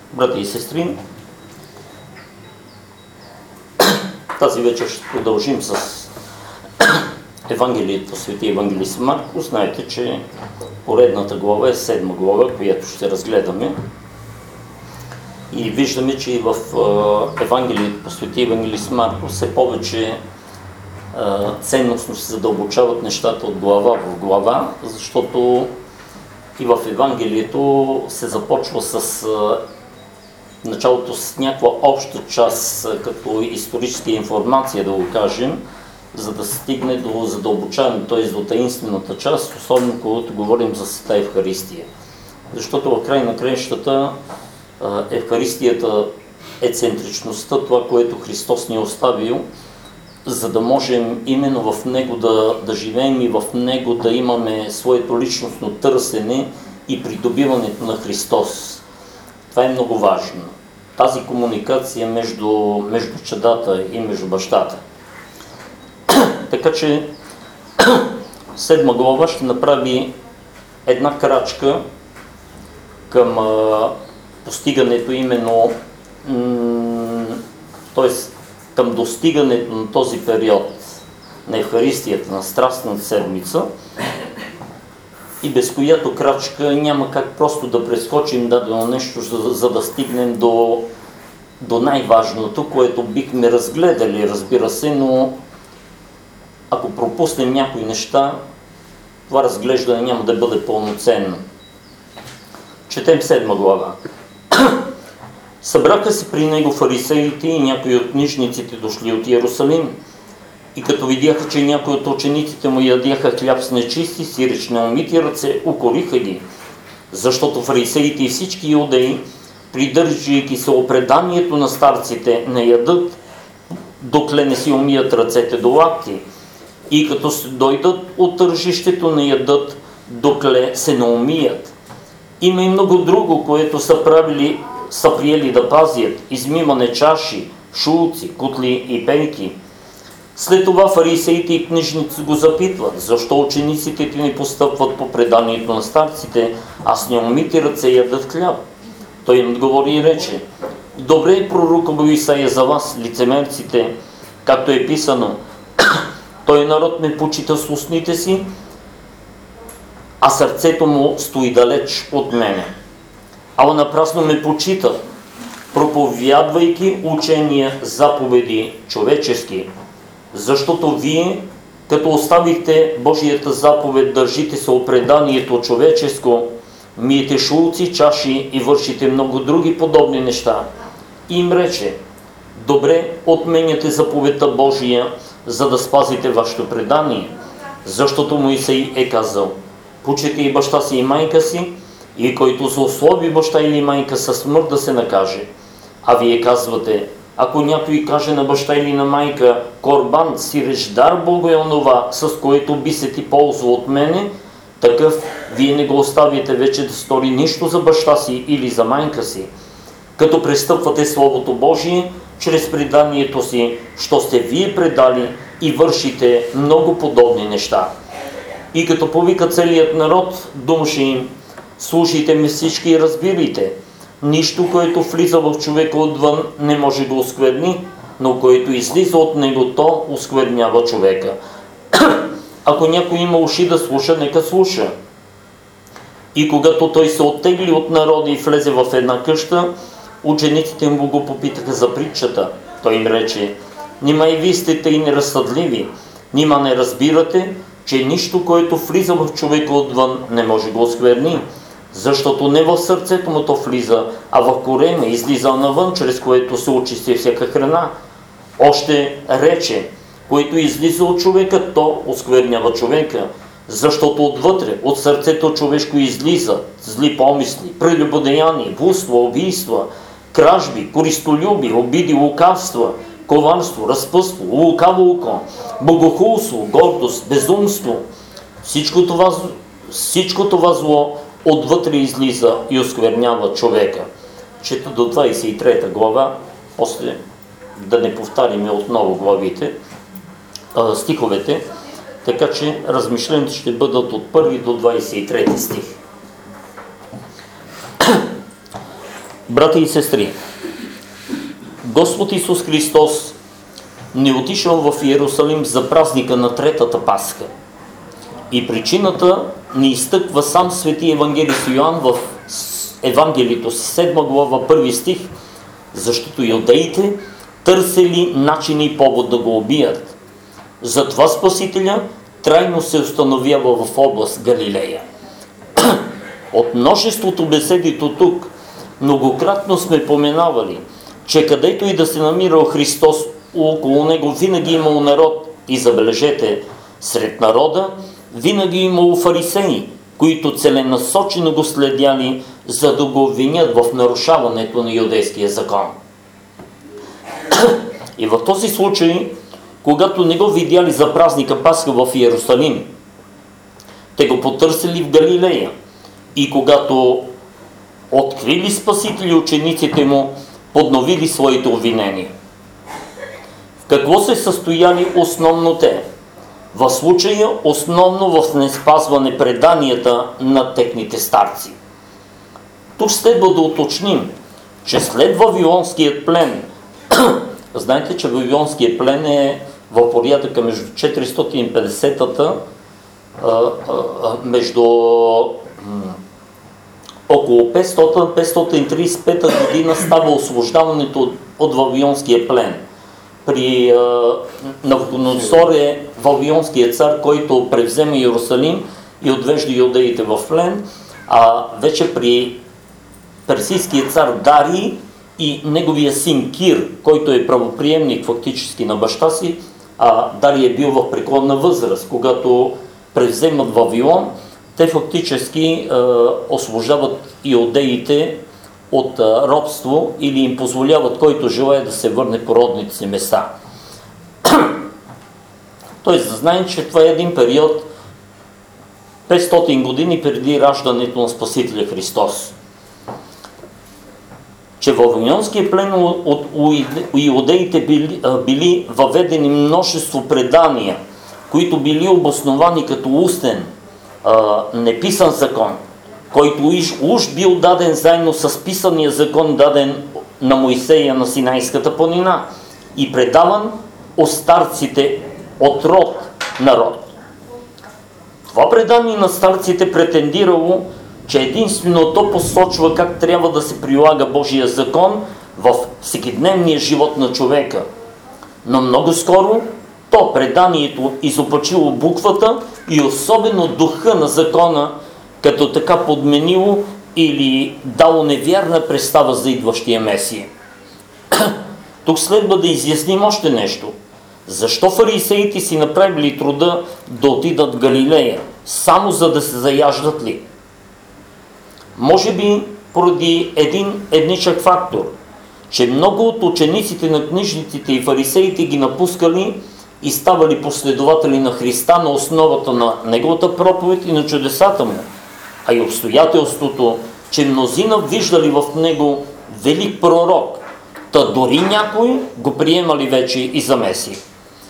Брати и сестри, тази вечер ще продължим с Евангелието по Светия Евангелист Марко. Знаете, че поредната глава е 7 глава, която ще разгледаме. И виждаме, че и в Евангелието по Светия Евангелист Марко все повече ценностно се задълбочават нещата от глава в глава, защото и в Евангелието се започва с началото с някаква обща част, като историческа информация, да го кажем, за да стигне до задълбочаване, т.е. до таинствената част, особено когато говорим за Света Евхаристия. Защото в край на краищата Евхаристията е центричността, това, което Христос ни е оставил, за да можем именно в Него да живеем и в Него да имаме своето личностно търсене и придобиването на Христос. Това е много важно. Тази комуникация между чадата и между бащата. Така че 7 глава ще направи една крачка към постигането именно, т.е. към достигането на този период на Евхаристията, на Страстната седмица, и без която крачка няма как просто да прескочим дадено нещо, за да стигнем до най-важното, което бихме разгледали, разбира се, но ако пропуснем някои неща, това разглеждане няма да бъде пълноценно. Четем 7 глава. Събраха се при него фарисеите и някои от книжниците, дошли от Иерусалим, и като видяха, че някои от учениците му ядяха хляб с нечисти, сиреч на умити ръце, укориха ги, защото фарисеите и всички юдеи, придържайки се опреданието на старците, не ядат, докле не си умият ръцете до лакти, и като дойдат от тържището, не ядат, докле се не умият. Има и много друго, което са приели да пазят: измиване чаши, шулци, кутли и пейки. След това фарисеите и книжници го запитват: защо учениците ти не постъпват по преданието на старците, а с неумити ръце ядат хляб? Той им отговори и рече: добре е пророкувал Исаия за вас, лицемерците, както е писано: той народ ме почита с устните си, а сърцето му стои далеч от мене. Ала напрасно ме почита, проповядвайки учения заповеди човечески. Защото вие, като оставихте Божията заповед, държите се опреданието човеческо, миете шулци, чаши и вършите много други подобни неща. И им рече: добре отменяте заповедта Божия, за да спазите вашето предание. Защото Моисей е казал: почитай и баща си и майка си, и който злослови баща или майка със смърт да се накаже. А вие казвате: ако някой каже на баща или на майка: корбан, сиреч дар Богу е онова, с което би се ти ползва от мене, такъв вие не го оставите вече да стори нищо за баща си или за майка си, като престъпвате Словото Божие чрез преданието си, що сте вие предали, и вършите много подобни неща. И като повика целият народ, думаше им: слушайте ме всички и разбирайте. Нищо, което влиза в човека отвън, не може да го оскверни, но което излиза от него, то осквернява човека. Ако някой има уши да слуша, нека слуша. И когато той се оттегли от народа и влезе в една къща, учениците му го попитаха за притчата. Той им рече: нима и вие сте тъй неразсъдливи, нима не разбирате, че нищо, което влиза в човека отвън, не може да го оскверни, защото не в сърцето му то влиза, а в корема излиза навън, чрез което се очисти всяка храна. Още рече: което излиза от човека, то осквернява човека, защото отвътре, от сърцето човешко излиза зли помисли, прелюбодеяния, блудства, убийства, кражби, користолюби, обиди, лукавства, коварство, разпъство, лукаво око, богохулство, гордост, безумство. Всичко това зло отвътре излиза и осквернява човека. Чета до 23 глава, после да не повтаряме отново главите, стиховете, така че размишленията ще бъдат от 1 до 23 стих. Брати и сестри, Господ Исус Христос не отишъл в Иерусалим за празника на Третата Пасха. И причината ни изтъква сам свети евангелист Йоан в Евангелието си, 7 глава, 1 стих, защото юдеите търсели начини и повод да го убият. Затова Спасителя трайно се установява в област Галилея. От множеството беседи до тук многократно сме поменавали, че където и да се намирал Христос, около него винаги имало народ, и забележете, сред народа винаги имало фарисеи, които целенасочено го следяли, за да го обвинят в нарушаването на юдейския закон. И в този случай, когато не го видяли за празника Пасха в Иерусалим, те го потърсили в Галилея. И когато открили Спасители, учениците му подновили своите обвинения. В какво се състояли основно те? В случая основно в неспазване преданията на техните старци. Тук следва да уточним, че след Вавилонският плен, знаете, че Вавилонският плен е в порядъка между 450-та, между около 500-535 година става освобождаването от Вавилонския плен. При Навуходоносор е Вавилонският цар, който превзема Иерусалим и отвежда юдеите в плен, а вече при персийския цар Дарий и неговия син Кир, който е правоприемник фактически на баща си, а Дарий е бил в преклонна възраст, когато превземат Вавилон, те фактически освобождават иудеите от робство или им позволяват, който желае, да се върне по родните си места. Тоест, да знаем, че това е един период 500 години преди раждането на Спасителя Христос. Че в Вавилонския плен от иудеите били въведени множество предания, които били обосновани като устен, неписан закон, който уж бил даден заедно с писания закон, даден на Моисея на Синайската планина и предаван от старците от род на род. Това предание на старците претендирало, че единствено то посочва как трябва да се прилага Божия закон в всекидневния живот на човека. Но много скоро то преданието изопачило буквата и особено духа на закона, като така подменило или дало невярна представа за идващия Месия. Тук следва да изясним още нещо. Защо фарисеите си направили труда да отидат в Галилея? Само за да се заяждат ли? Може би поради един едничък фактор, че много от учениците на книжниците и фарисеите ги напускали и ставали последователи на Христа на основата на неговата проповед и на чудесата му, а и обстоятелството, че мнозина виждали в него велик пророк, та дори някои го приемали вече и за Месия.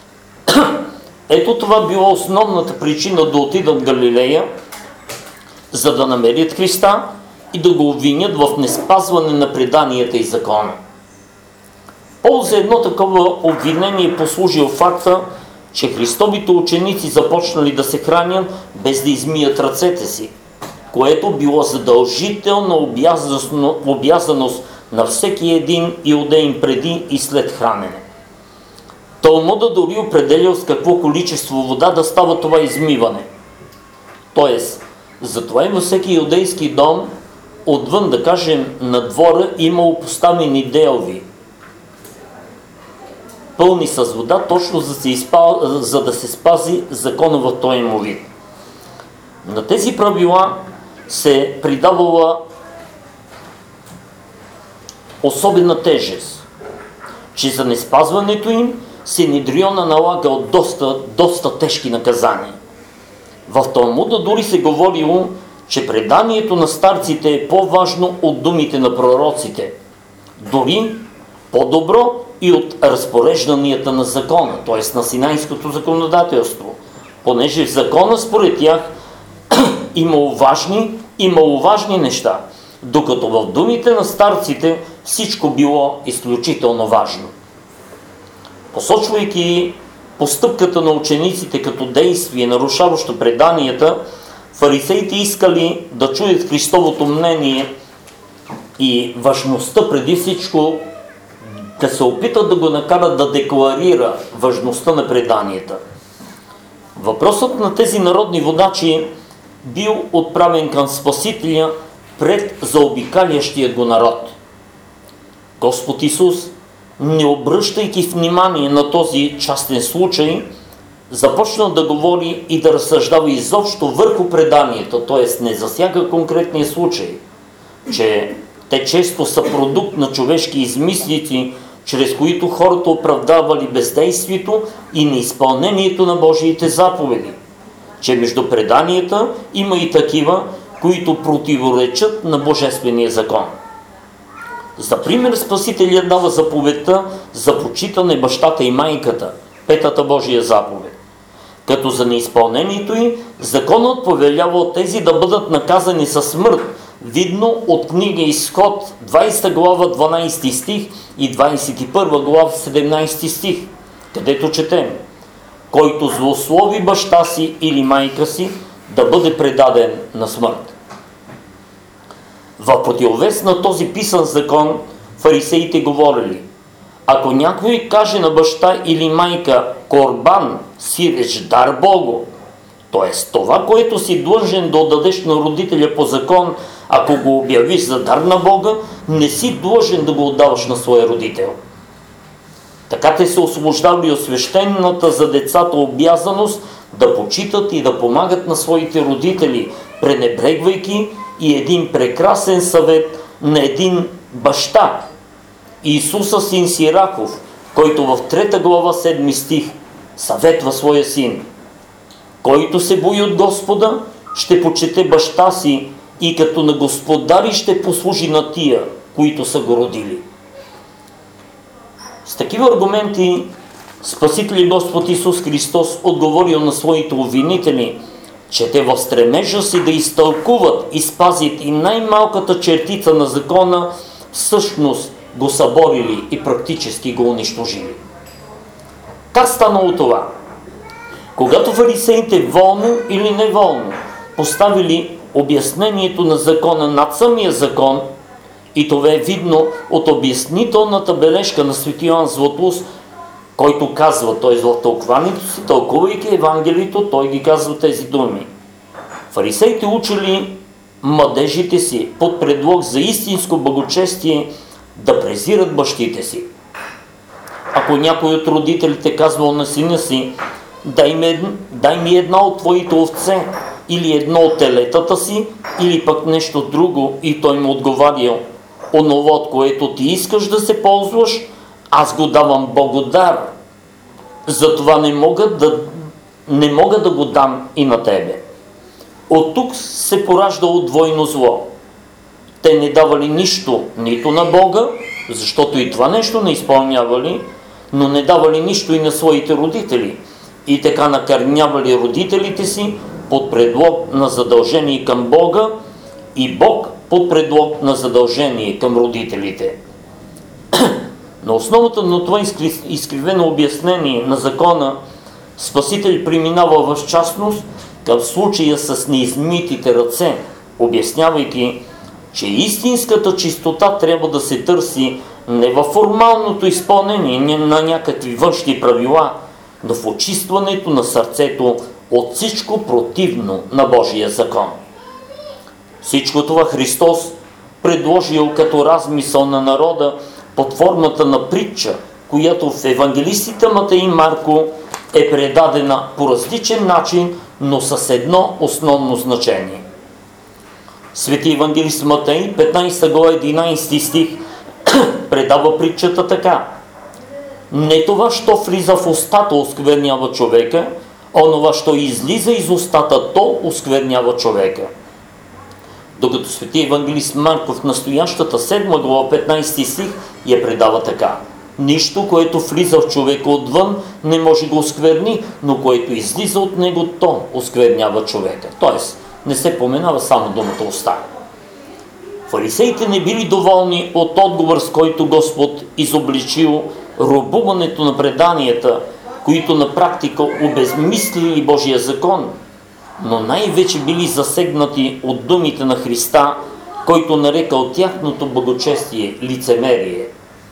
Ето това било основната причина да отидат в Галилея, за да намерят Христа и да го обвинят в неспазване на преданията и закона. За едно такова обвинение послужил факта, че Христовите ученици започнали да се хранят без да измият ръцете си, което било задължителна обязаност на всеки един иудеин преди и след хранене. Талмудът дори определял с какво количество вода да става това измиване. Тоест, затова и във всеки иудейски дом, отвън, да кажем, на двора имало поставени делви, пълни с вода, точно за да се спази закона в този му вид. На тези правила се придавала особена тежест, че за неспазването им Синедриона налагал доста тежки наказания. В Талмуда дори се говорило, че преданието на старците е по-важно от думите на пророците, дори по-добро и от разпорежданията на закона, т.е. на синайското законодателство, понеже в закона според тях имало важни и маловажни неща, докато в думите на старците всичко било изключително важно. Посочвайки постъпката на учениците като действие, нарушаващо преданията, фарисеите искали да чуят Христовото мнение и важността преди всичко да се опитат да го накарат да декларира важността на преданията. Въпросът на тези народни водачи бил отправен към Спасителя пред заобикалящия го народ. Господ Исус, не обръщайки внимание на този частен случай, започна да говори и да разсъждава изобщо върху преданията, т.е. не засяга конкретния случай, че те често са продукт на човешки измислици, чрез които хората оправдавали бездействието и неизпълнението на Божиите заповеди, че между преданията има и такива, които противоречат на Божествения закон. За пример Спасителя дава заповедта за почитане бащата и майката, петата Божия заповед. Като за неизпълнението й, законът повелява от тези да бъдат наказани със смърт, видно от книга Изход, 20 глава 12 стих и 21 глава 17 стих, където четем: който злослови баща си или майка си, да бъде предаден на смърт. В противовес на този писан закон, фарисеите говорили: ако някой каже на баща или майка корбан, сиреч, дар Богу, т.е. това, което си длъжен да отдадеш на родителя по закон, ако го обявиш за дар на Бога, не си длъжен да го отдаваш на своя родител. Така те се освобождавали от свещената за децата обязаност да почитат и да помагат на своите родители, пренебрегвайки и един прекрасен съвет на един баща, Исуса син Сирахов, който в 3 глава 7 стих съветва своя син: който се бои от Господа, ще почете баща си и като на господари ще послужи на тия, които са го родили. С такива аргументи Спасител Господ Исус Христос отговорил на своите обвинители, че те в стремежа си да изтълкуват и спазят и най-малката чертица на закона, всъщност го съборили и практически го унищожили. Как станало това? Когато фарисеите волно или неволно поставили обяснението на закона над самия закон, и това е видно от обяснителната бележка на св. Йоан Златоуст, който казва, т.е. в тълкуването си, тълкувайки Евангелието, той ги казва тези думи: фарисеите учили младежите си под предлог за истинско благочестие да презират бащите си. Ако някой от родителите казвал на сина си: дай ми една от твоите овце, или едно от телетата си, или пък нещо друго, и той му отговарял: онова, от което ти искаш да се ползваш, аз го давам Богу дар, затова не мога да го дам и на тебе. От тук се пораждало двойно зло. Те не давали нищо нито на Бога, защото и това нещо не изпълнявали, но не давали нищо и на своите родители, и така накърнявали родителите си под предлог на задължение към Бога и Бог под предлог на задължение към родителите. На основата на това изкривено обяснение на закона, Спасител преминава в частност към случая с неизмитите ръце, обяснявайки, че истинската чистота трябва да се търси не във формалното изпълнение на някакви външни правила, но в очистването на сърцето от всичко противно на Божия закон. Всичко това Христос предложил като размисъл на народа под формата на притча, която в евангелистите Матей и Марко е предадена по различен начин, но с едно основно значение. Свети евангелист Матей, 15 глава 11 стих, предава притчата така: не това, що влиза в устата, осквернява човека, онова, що излиза из устата, то осквернява човека. Докато свети евангелист Марко в настоящата 7 глава 15 стих я предава така: нищо, което влиза в човека отвън, не може го оскверни, но което излиза от него, то осквернява човека. Тоест, не се поменава само думата уста. Фарисеите не били доволни от отговор, с който Господ изобличил робуването на преданията, които на практика обезмислили Божия закон, но най-вече били засегнати от думите на Христа, който нарекал тяхното благочестие лицемерие.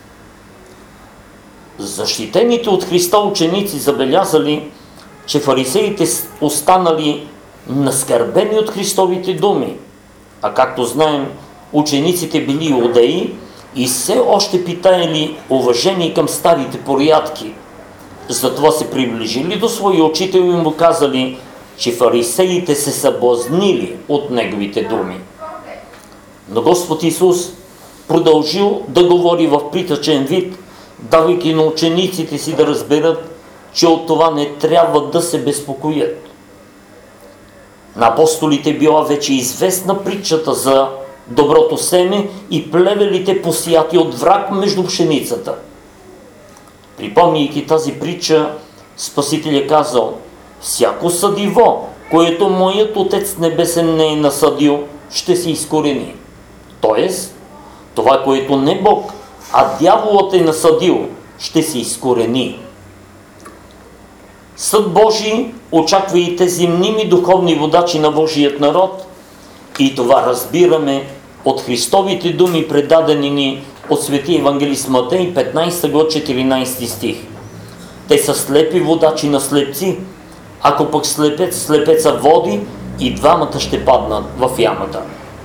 Защитените от Христа ученици забелязали, че фарисеите останали наскърбени от Христовите думи, а както знаем, учениците били иудеи и все още питаели уважение към старите порядки. Затова се приближили до своя учител и му казали, че фарисеите се съблазнили от неговите думи. Но Господ Исус продължил да говори в притъчен вид, давайки на учениците си да разберат, че от това не трябва да се безпокоят. На апостолите била вече известна притчата за доброто семе и плевелите посияти от враг между пшеницата. Припомняйки тази притча, Спасителя казал: всяко съдиво, което моят Отец Небесен не е насадил, ще се изкорени. Тоест, това, което не Бог, а дяволът е насадил, ще се изкорени. Съд Божий очаква и тези мними духовни водачи на Божият народ, и това разбираме от Христовите думи, предадени ни от свети евангелист Матей, 15 глава, 14 стих. Те са слепи водачи на слепци, ако пък слепеца води, и двамата ще паднат в ямата.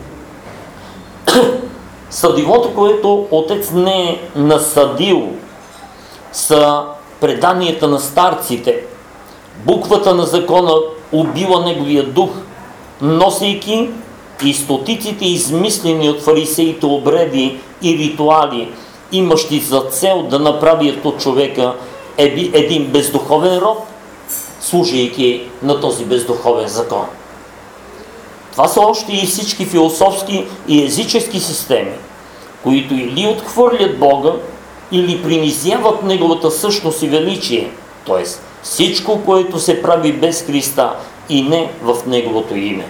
Съдивото, което Отец не е насадил, са преданията на старците. Буквата на закона убила неговия дух, носейки и стотиците измислени от фарисеите обреди и ритуали, имащи за цел да направят от човека един бездуховен роб, служейки на този бездуховен закон. Това са още и всички философски и езически системи, които или отхвърлят Бога, или принизяват Неговата същност и величие, т.е. всичко, което се прави без Христа и не в Неговото име.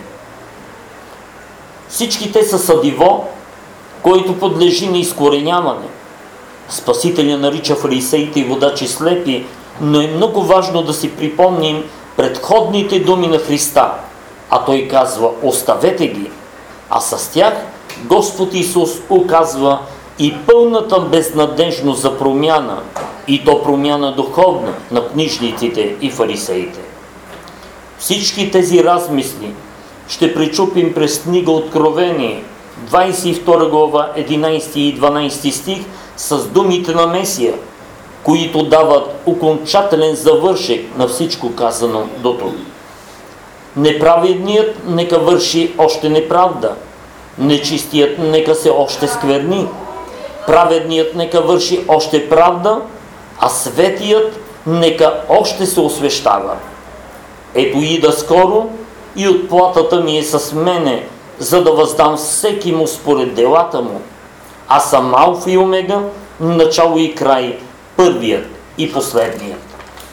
Всички те са съдиво, който подлежи на изкореняване. Спасителя нарича фарисеите и водачи слепи, но е много важно да си припомним предходните думи на Христа, а Той казва: оставете ги, а с тях Господ Исус указва и пълната безнадежност за промяна, и то промяна духовна на книжниците и фарисеите. Всички тези размисли ще пречупим през книга Откровение, 22 глава, 11 и 12 стих, с думите на Месия, които дават окончателен завършек на всичко казано до тук. Неправедният нека върши още неправда, нечистият нека се още скверни, праведният нека върши още правда, а светият нека още се освещава. Ето ида скоро, и отплатата ми е с мене, за да въздам всеки му според делата му. Аз съм Алфа и Омега, начало и край, първият и последният.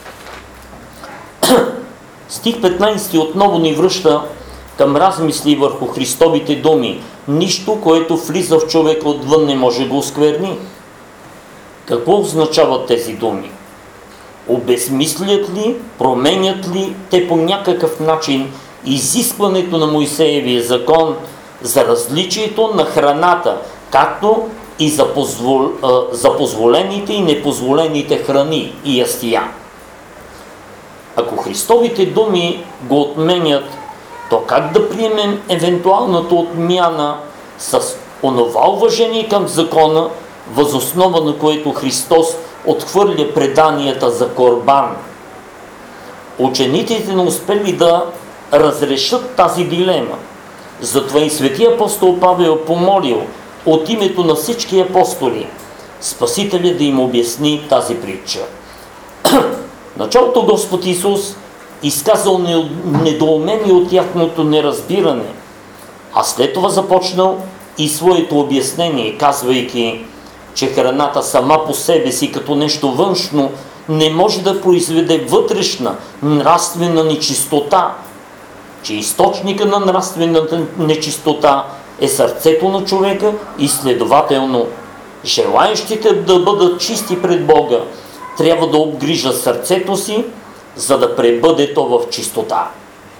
Стих 15 отново ни връща към размисли върху Христовите думи. Нищо, което влиза в човека отвън, не може да го оскверни. Какво означават тези думи? Обезмислят ли, променят ли те по някакъв начин изискването на Моисеевия закон за различието на храната, както и за позволените и непозволените храни и ястия? Ако Христовите думи го отменят, то как да приемем евентуалната отмяна с онова уважение към закона, въз основа на което Христос отхвърля преданията за корбан? Учениците не успели да разрешат тази дилема. Затова и светия апостол Павел помолил от името на всички апостоли Спасителя да им обясни тази притча. Началото Господ Исус изказал недоумение от тяхното неразбиране, а след това започнал и своето обяснение, казвайки, че храната сама по себе си като нещо външно не може да произведе вътрешна нравствена нечистота, че източника на нравствената нечистота е сърцето на човека и следователно желаещите да бъдат чисти пред Бога трябва да обгрижат сърцето си, за да пребъде то в чистота.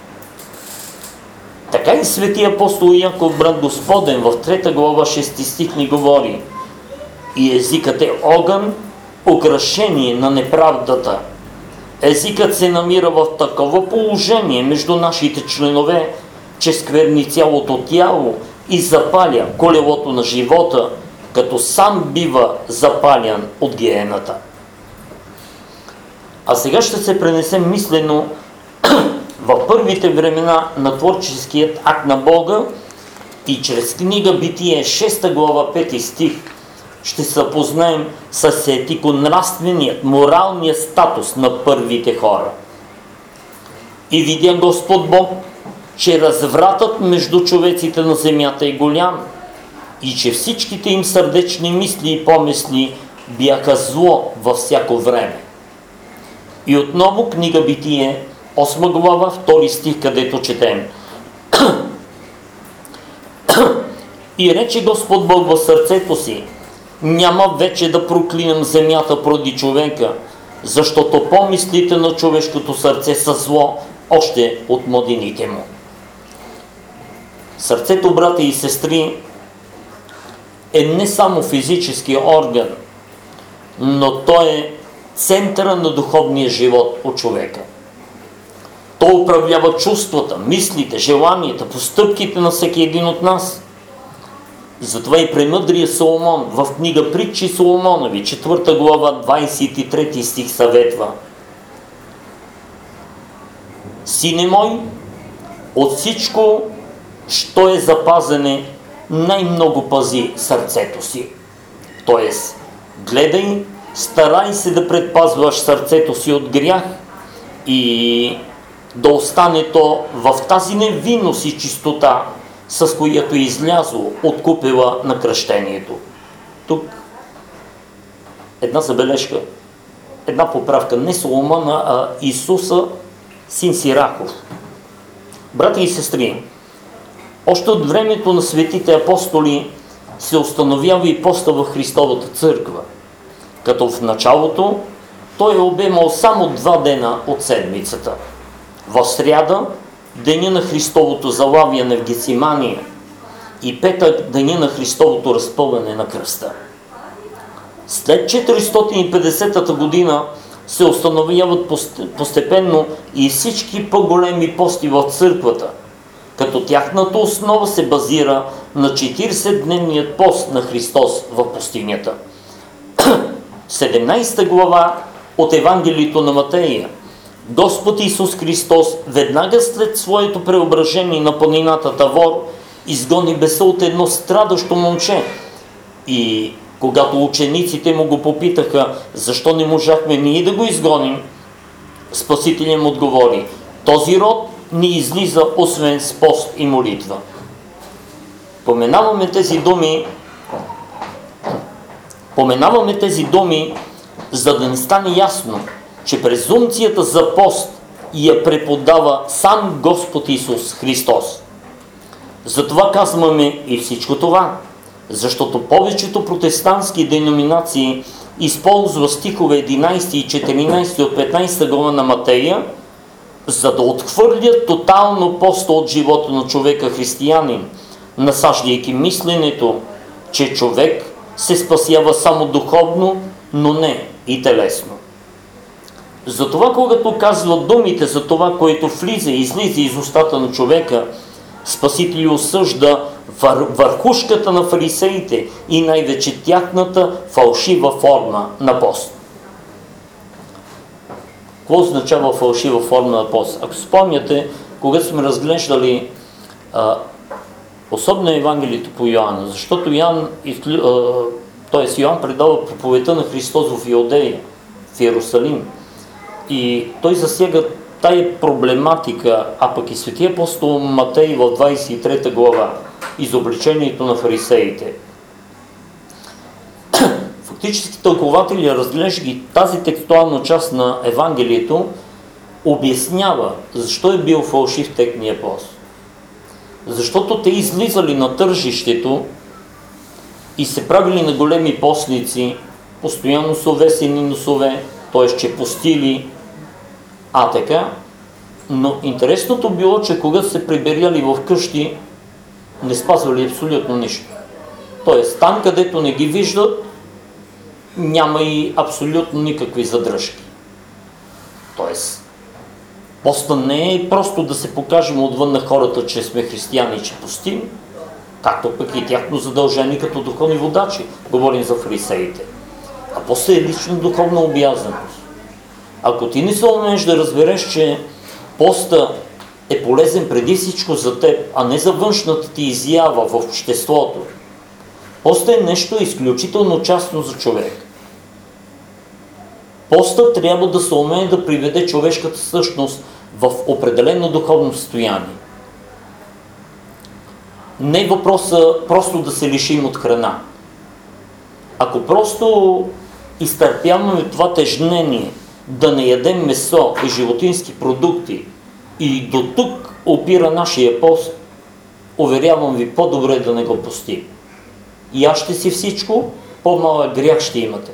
Така и светия апостол Яков, брат Господен, в 3 глава 6 стих ни говори: и езикът е огън, украшение на неправдата. Езикът се намира в такова положение между нашите членове, че скверни цялото тяло и запаля колелото на живота, като сам бива запалян от гиената. А сега ще се пренесем мислено в първите времена на творческият акт на Бога и чрез книга Битие 6 глава 5 стих ще се запознаем с етико-нравственият, моралният статус на първите хора. И видя Господ Бог, че развратът между човеците на земята е голям и че всичките им сърдечни мисли и помисли бяха зло във всяко време. И отново книга Битие 8 глава 2 стих, където четем: и рече Господ Бог в сърцето си: няма вече да проклинам земята поради човека, защото помислите на човешкото сърце са зло още от младините му. Сърцето, брати и сестри, е не само физически орган, но то е центъра на духовния живот от човека. То управлява чувствата, мислите, желанията, постъпките на всеки един от нас. Затова и премъдрия Соломон в книга Притчи Соломонови, 4 глава, 23 стих съветва: сине мой, от всичко, що е запазене, най-много пази сърцето си. Тоест, гледай, старай се да предпазваш сърцето си от грях и да остане то в тази невинност и чистота, с която е излязло от купела на кръщението. Тук една забележка, една поправка. Не Соломона, а Исуса, син Сирахов. Брати и сестри, още от времето на светите апостоли се установява и поста в Христовата църква, като в началото той е обемал само 2 дена от седмицата. В сряда деня на Христовото залавяне в Гецимания и петък деня на Христовото разпъване на кръста. След 450-та година се установяват постепенно и всички по-големи пости в църквата, като тяхната основа се базира на 40-дневният пост на Христос в пустинята. 17 глава от Евангелието на Матея Господ Исус Христос веднага след своето преображение на планината Тавор изгони беса от едно страдащо момче. И когато учениците му го попитаха защо не можахме ние да го изгоним, Спасителят му отговори: този род не излиза освен с пост и молитва. Поменаваме тези думи, за да не стане ясно, че презумцията за пост я преподава сам Господ Исус Христос. Затова казваме и всичко това, защото повечето протестантски деноминации използва стихове 11 и 14 от 15 глава на Матея, за да отхвърлят тотално поста от живота на човека християнин, насаждайки мисленето, че човек се спасява само духовно, но не и телесно. Затова, когато казва думите за това, което влиза и излиза из устата на човека, Спасител осъжда върхушката на фарисеите и най-вече тяхната фалшива форма на пост. Какво означава фалшива форма на пост? Ако спомняте, когато сме разглеждали особено Евангелието по Йоанна, защото Йоанн предава проповедта на Христос в Иудея, в Иерусалим. И той засяга тая проблематика, а пък и светия апостол Матей в 23 глава, изобличението на фарисеите. Фактически тълкователи, разглеждайки тази текстуална част на Евангелието, обяснява защо е бил фалшив техния пост. Защото те излизали на тържището и се правили на големи постници, постоянно с овесени носове, т.е. че постили, така. Но интересното било, че когато се прибирали в къщи, не спазвали абсолютно нищо. Тоест, там където не ги виждат, няма и абсолютно никакви задръжки. Тоест, поста не е просто да се покажем отвън на хората, че сме християни, че постим, както пък и тяхно задължение като духовни водачи. Говорим за фарисеите. А поста е лично духовна обязаност. Ако ти не се умееш да разбереш, че поста е полезен преди всичко за теб, а не за външната ти изява в обществото, поста е нещо изключително частно за човек. Поста трябва да се умее да приведе човешката същност в определено духовно състояние. Не е въпроса просто да се лишим от храна. Ако просто изтърпяваме това тежнение да не ядем месо и животински продукти и до тук опира нашия пост, уверявам ви, по-добре да не го постим. Яжте си всичко, по-малък грях ще имате.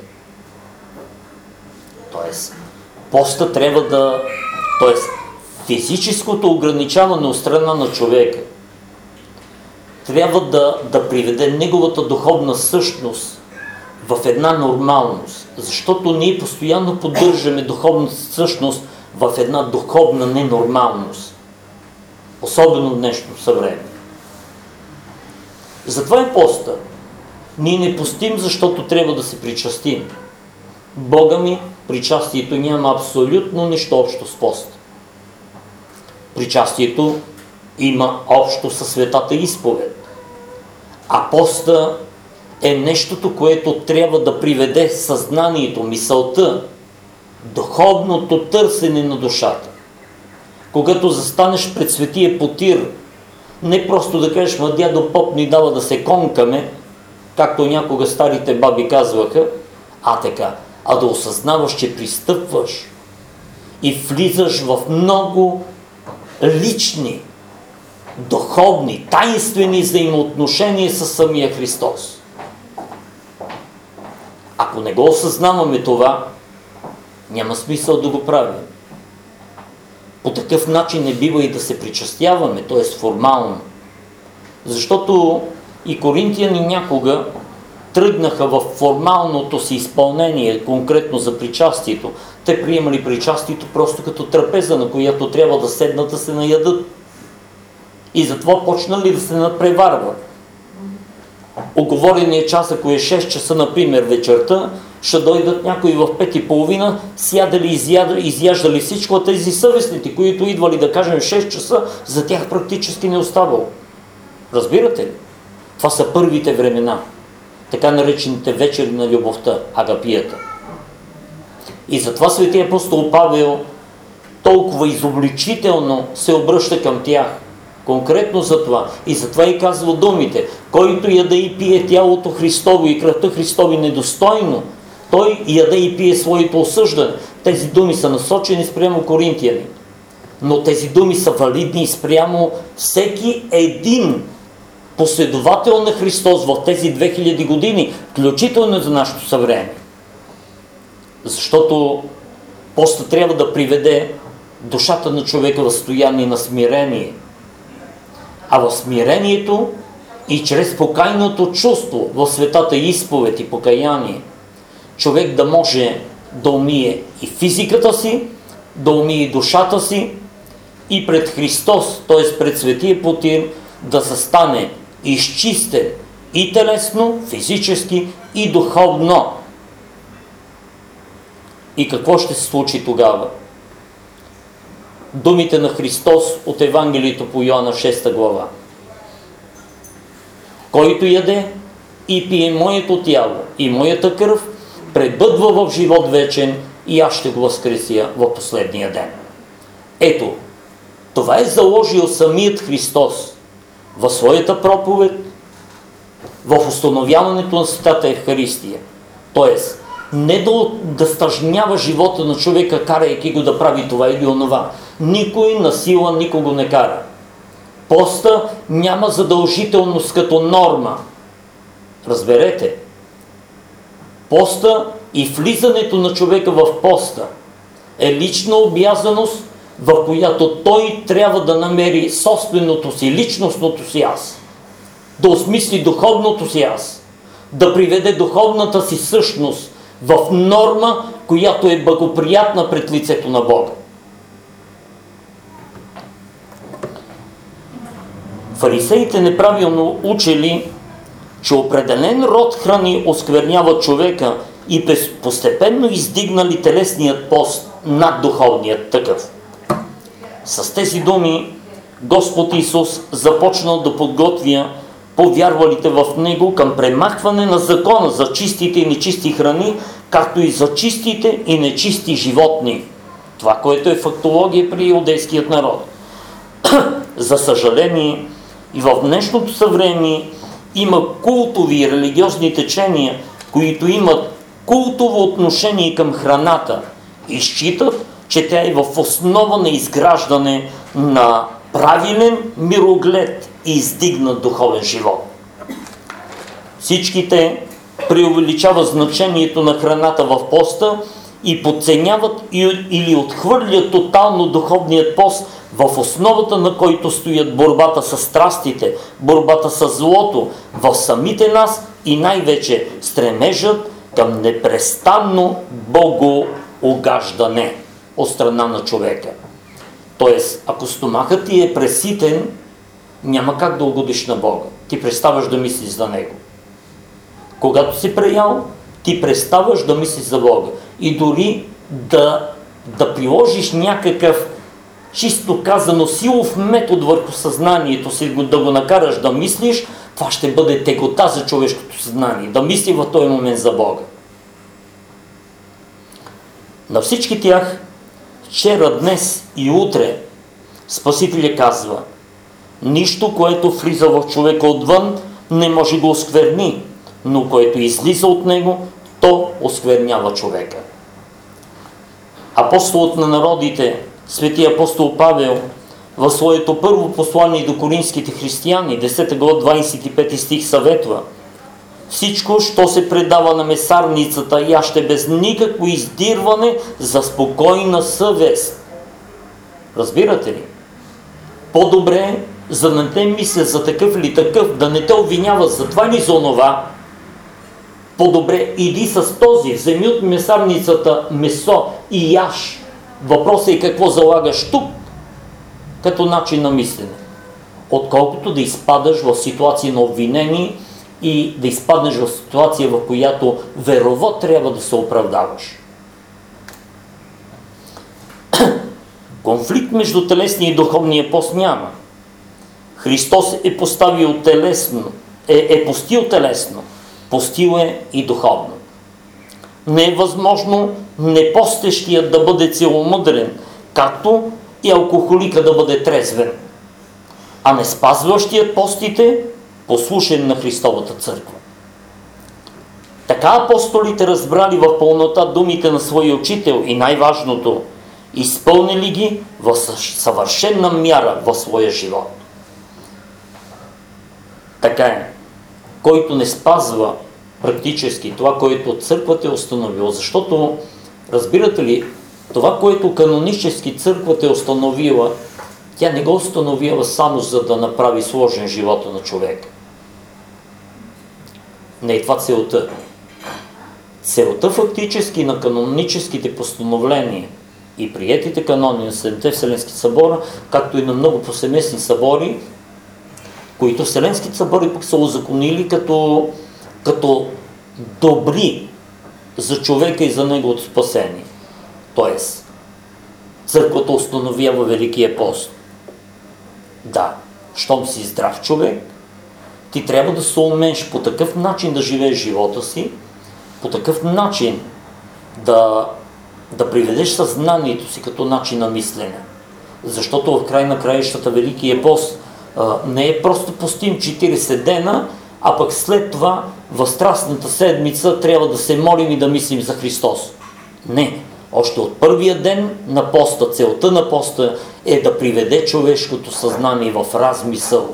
Тоест, поста трябва да... Тоест, физическото ограничаване от страна на човека трябва да приведе неговата духовна същност в една нормалност. Защото ние постоянно поддържаме духовната същност в една духовна ненормалност. Особено в днешно съвремие. Затова е поста. Ние не постим, защото трябва да се причастим. Бога ми, причастието няма абсолютно нищо общо с пост. Причастието има общо със светата изповед. А поста е нещото, което трябва да приведе съзнанието, мисълта, духовното търсене на душата. Когато застанеш пред светия потир, не просто да кажеш, ма дядо поп ни дава да се конкаме, както някога старите баби казваха, а да осъзнаваш, че пристъпваш и влизаш в много лични, духовни, таинствени взаимоотношения с самия Христос. Ако не го осъзнаваме това, няма смисъл да го правим. По такъв начин не бива и да се причастяваме, т.е. формално. Защото и коринтияни някога тръгнаха в формалното си изпълнение, конкретно за причастието. Те приемали причастието просто като трапеза, на която трябва да седнат да се наядат. И затова почнали да се надпреварват. Оговореният час, ако е 6 часа, например, вечерта, ще дойдат някои в 5:30, сядали, изяждали всичко, а тези съвестните, които идвали да кажем 6 часа, за тях практически не оставало. Разбирате ли? Това са първите времена. Така наречените вечери на любовта, агапията. И затова светия апостол Павел толкова изобличително се обръща към тях. Конкретно за това. И затова и казва думите: който яде и пие тялото Христово и кръвта Христови недостойно, той яде и пие своето осъждане. Тези думи са насочени спрямо коринтияни. Но тези думи са валидни спрямо всеки един последовател на Христос в тези 2000 години, включително за нашето съвремие. Защото поста трябва да приведе душата на човека в състояние на смирение. А в смирението и чрез покайното чувство в светата изповед и покаяние, човек да може да умие и физиката си, да умие и душата си и пред Христос, т.е. пред светия потир, да застане изчистен и телесно, физически и духовно. И какво ще се случи тогава? Думите на Христос от Евангелието по Йоанна 6 глава. Който яде и пие моето тяло и моята кръв, пребъдва в живот вечен и аз ще го възкреся в последния ден. Ето, това е заложил самият Христос в своята проповед, в установяването на Светата Евхаристия. Тоест, не да стъжнява живота на човека, карайки го да прави това или онова. Никой на сила никого не кара. Поста няма задължителност като норма. Разберете. Поста и влизането на човека в поста е лична обязаност, в която той трябва да намери собственото си, личностното си аз, да осмисли духовното си аз, да приведе духовната си същност в норма, която е благоприятна пред лицето на Бога. Фарисеите неправилно учили, че определен род храни оскверняват човека и постепенно издигнали телесният пост над духовният такъв. С тези думи Господ Исус започнал да подготвя повярвалите в Него към премахване на закона за чистите и нечисти храни, както и за чистите и нечисти животни. Това, което е фактология при иудейският народ. За съжаление, и в днешното съвремие има култови и религиозни течения, които имат култово отношение към храната и считат, че тя е в основа на изграждане на правилен мироглед и издигнат духовен живот. Всички те преувеличават значението на храната в поста и подценяват или отхвърлят тотално духовният пост, в основата на който стоят борбата с страстите, борбата с злото в самите нас и най-вече стремежът към непрестанно богоугаждане от страна на човека. Тоест, ако стомахът ти е преситен, няма как да угодиш на Бога. Ти преставаш да мислиш за Него. Когато си преял, ти преставаш да мислиш за Бога. И дори да приложиш някакъв, чисто казано, силов метод върху съзнанието си, да го накараш да мислиш, това ще бъде тегота за човешкото съзнание. Да мисли в този момент за Бога. На всички тях, вчера, днес и утре, Спасителя казва: нищо, което влиза в човека отвън, не може го оскверни, но което излиза от него, то осквернява човека. Апостолът на народите, свети апостол Павел, в своето първо послание до коринските християни, 10 глава 25 стих съветва: всичко, що се предава на месарницата, яще без никакво издирване за спокойна съвест. Разбирате ли? По-добре, за да не те мисля за такъв или такъв, да не те обвинява за това или за онова, по-добре иди с този, вземи от месарницата месо и яш. Въпросът е какво залагаш тук като начин на мислене, отколкото да изпадаш в ситуация на обвинение и да изпаднеш в ситуация, в която верово трябва да се оправдаваш. Конфликт между телесния и духовния пост няма. Христос е постил телесно, постил е и духовно. Не е възможно непостещият да бъде целомъдрен, както и алкохолика да бъде трезвен, а не спазващият постите послушен на Христовата църква. Така апостолите разбрали в пълнота думите на своя учител и най-важното, изпълнили ги в съвършена мяра в своя живот. Така е. Който не спазва практически това, което църквата е установила, защото, разбирате ли, това, което канонически църквата е установила, тя не го установила само за да направи сложен живота на човека. Не е това целта. Целта фактически на каноническите постановления и приетите канони на Седемте Вселенски събора, както и на много повсеместни събори, които Вселенските събори пък са узаконили като добри за човека и за неговото спасение. Тоест, църквата установява Великия пост. Да, щом си здрав човек, ти трябва да се умееш по такъв начин да живееш живота си, по такъв начин да приведеш съзнанието си като начин на мислене. Защото в край на краищата Великия пост не е просто постим 40 дена, а пък след това в Страстната седмица трябва да се молим и да мислим за Христос. Не, още от първия ден на поста, целта на поста е да приведе човешкото съзнание в размисъл.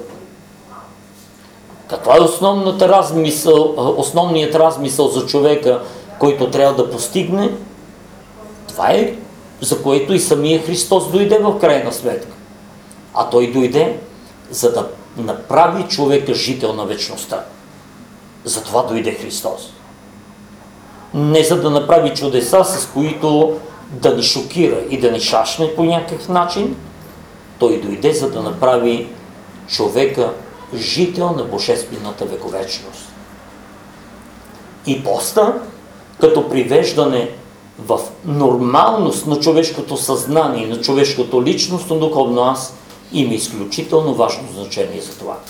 Каква е основният размисъл за човека, който трябва да постигне? Това е, за което и самия Христос дойде в крайна сметка. А Той дойде, за да направи човека жител на вечността. Затова дойде Христос. Не за да направи чудеса, с които да ни шокира и да ни шашне по някакъв начин. Той дойде, за да направи човека жител на божествената вековечност. И поста, като привеждане в нормалност на човешкото съзнание, на човешкото личностно духовно аз, има изключително важно значение за това.